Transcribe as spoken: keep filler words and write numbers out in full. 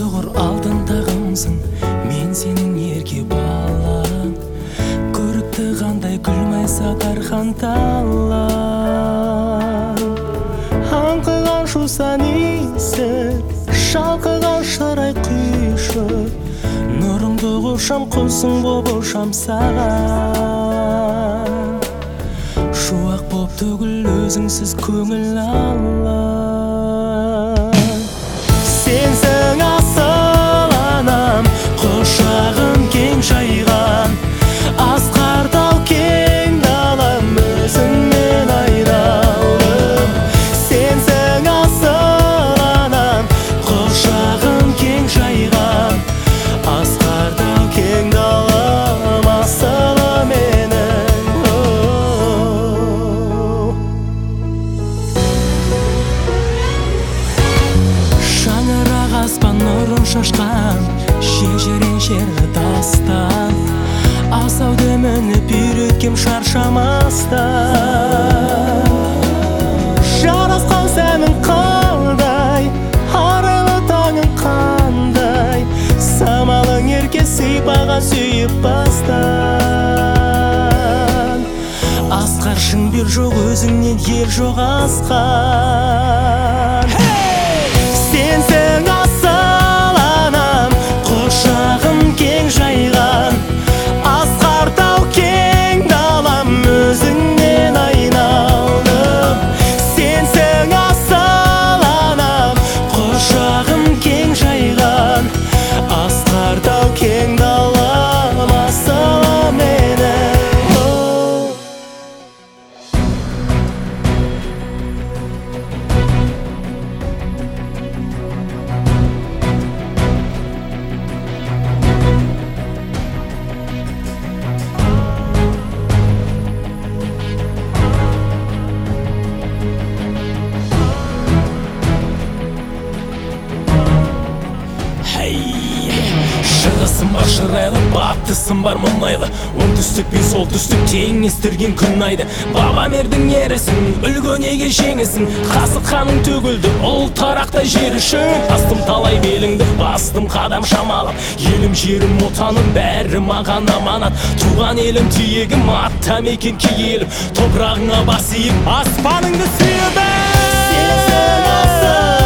тұғыр алтын тағымсың, мен сенің ерке балаң. Көрікті қандай күлмай сатархан талаң. Аңқыған жусан иісі, шалқыған шырай құйшы, нұрыңды құшам құлсың боп ұшам саған. Шуақ боп төгіл өзіңсіз көңіл алам. Сенсің асыл анам, құшағым кең жайған, асқар тау кең далам, өзіңнен айналдым. Сенсің асыл анам, құшағым кең жайған, асқар тау кең далам, асылы менің. Шаңырақ аспан нұрын шашқан, шежірен шерлі дастан, асауды мініп үйреткем шаршамастан. Жарасқан сәнің қалдай, арайлы таңың қандай, самалың ерке сыйпаған сүйіп бастан. Асқаршың бір жоқ өзіңнен ел жоқ асқан. Сенсің асыл анам, құшағым кең жайған, асқар тау кең далам, өзіңнен айналдым. Сенсің асыл анам, құшағым кең жайған, асқар тау кең далам, асылы менің. Шығысым бар шырайлы, батысым бар мұнайлы, оңтүстік пен солтүстік теңестірген күн айды. Бабам ердің ерісің, үлгөнеге жеңісің, қасық қаның төгілді ұл тарақтай жер үшін. Астым талай беліңді, бастым қадам шамалап, елім жерім отаным бәрі маған аманат. Туған елім тиегім, атта мекен киелім, топырағыңа бас иіп аспаныңды сүйіп. Сенсің асыл